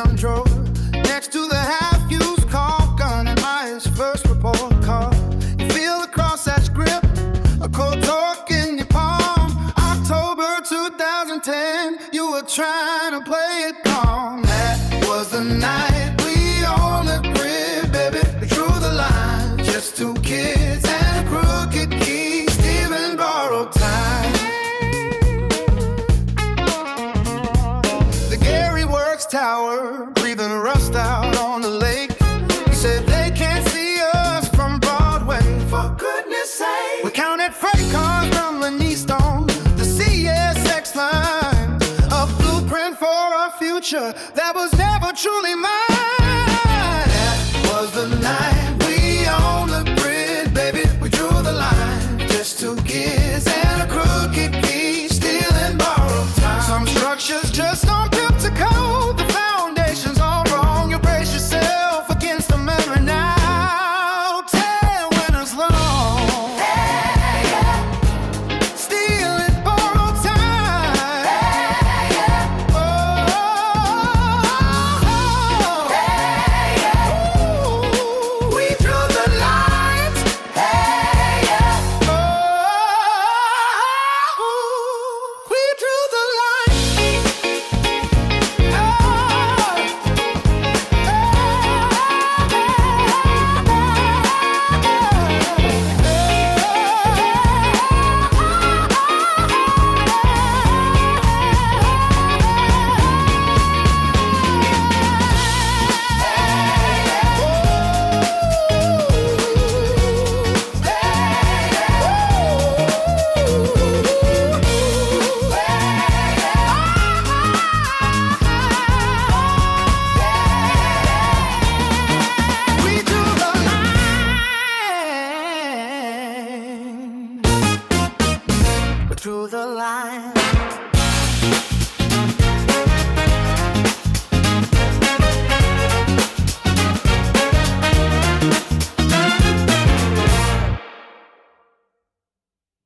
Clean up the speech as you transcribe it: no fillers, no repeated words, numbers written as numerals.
junk drawer next to the half-used car gun and Maya's first report card. You feel across that script, a cold talk in your palm. October 2010, you were trying to play it calm. That was the night we all agreed, baby. We drew the line, just two kids and a crooked key. Steven borrowed time. The Gary Works Tower, breathing rust out on the lake. He said they can't see us from Broadway. For goodness sake, we counted freight cars rumbling east on the CSX line. A blueprint for a future that was never truly mine.